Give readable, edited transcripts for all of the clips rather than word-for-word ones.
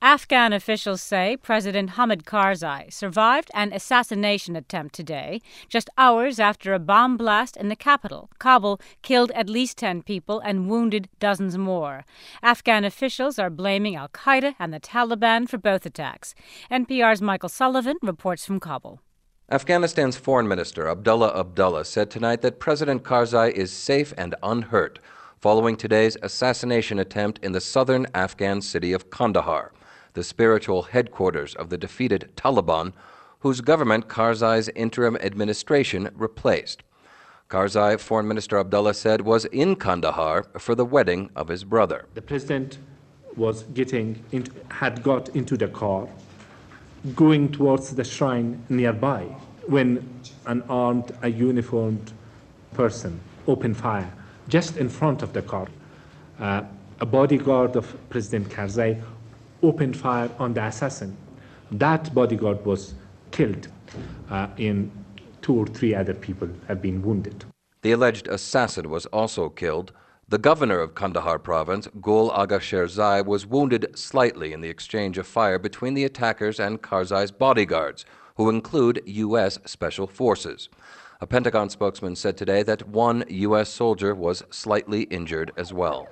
Afghan officials say President Hamid Karzai survived an assassination attempt today, just hours after a bomb blast in the capital, Kabul, killed at least 10 people and wounded dozens more. Afghan officials are blaming al-Qaeda and the Taliban for both attacks. NPR's Michael Sullivan reports from Kabul. Afghanistan's Foreign Minister Abdullah Abdullah said tonight that President Karzai is safe and unhurt following today's assassination attempt in the southern Afghan city of Kandahar, the spiritual headquarters of the defeated Taliban, whose government Karzai's interim administration replaced. Karzai, Foreign Minister Abdullah said, was in Kandahar for the wedding of his brother. The president had got into the car, going towards the shrine nearby, when a uniformed person opened fire just in front of the car. A bodyguard of President Karzai opened fire on the assassin. That bodyguard was killed, and 2 or 3 other people have been wounded. The alleged assassin was also killed. The governor of Kandahar province, Gul Agha Sherzai, was wounded slightly in the exchange of fire between the attackers and Karzai's bodyguards, who include U.S. Special Forces. A Pentagon spokesman said today that 1 U.S. soldier was slightly injured as well.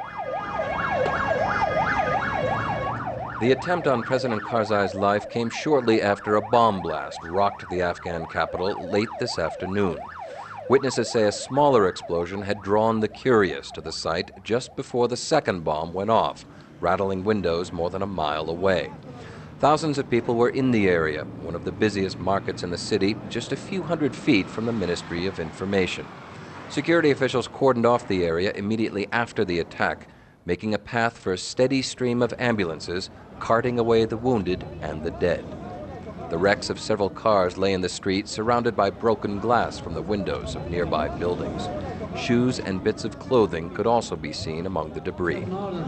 The attempt on President Karzai's life came shortly after a bomb blast rocked the Afghan capital late this afternoon. Witnesses say a smaller explosion had drawn the curious to the site just before the second bomb went off, rattling windows more than a mile away. Thousands of people were in the area, one of the busiest markets in the city, just a few hundred feet from the Ministry of Information. Security officials cordoned off the area immediately after the attack, making a path for a steady stream of ambulances carting away the wounded and the dead. The wrecks of several cars lay in the street, surrounded by broken glass from the windows of nearby buildings. Shoes and bits of clothing could also be seen among the debris.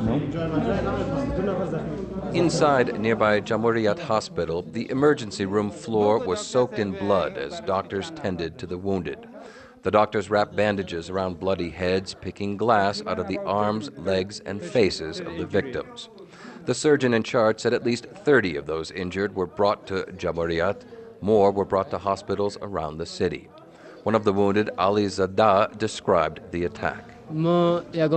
Inside nearby Jamhuriyat Hospital, the emergency room floor was soaked in blood as doctors tended to the wounded. The doctors wrapped bandages around bloody heads, picking glass out of the arms, legs, and faces of the victims. The surgeon in charge said at least 30 of those injured were brought to Jamhuriyat. More were brought to hospitals around the city. One of the wounded, Ali Zadeh, described the attack. I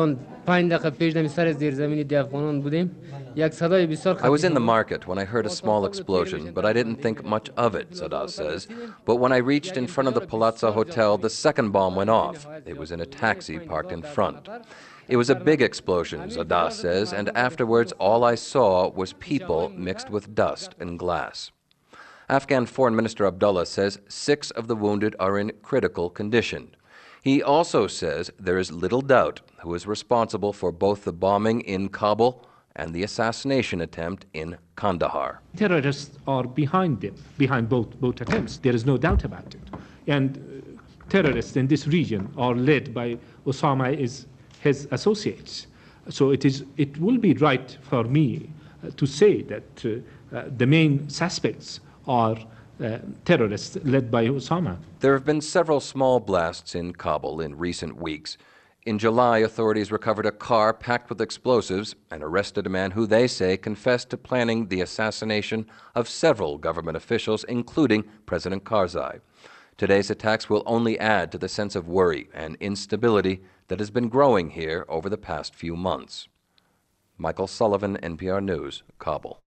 was in the market when I heard a small explosion, but I didn't think much of it, Zadeh says. But when I reached in front of the Palazzo Hotel, the second bomb went off. It was in a taxi parked in front. It was a big explosion, Zadeh says, and afterwards all I saw was people mixed with dust and glass. Afghan Foreign Minister Abdullah says 6 of the wounded are in critical condition. He also says there is little doubt who is responsible for both the bombing in Kabul and the assassination attempt in Kandahar. Terrorists are behind both attempts. There is no doubt about it. And terrorists in this region are led by Osama his associates. So it will be right for me to say that the main suspects are terrorists led by Osama. There have been several small blasts in Kabul in recent weeks. In July, authorities recovered a car packed with explosives and arrested a man who they say confessed to planning the assassination of several government officials, including President Karzai. Today's attacks will only add to the sense of worry and instability that has been growing here over the past few months. Michael Sullivan, NPR News, Kabul.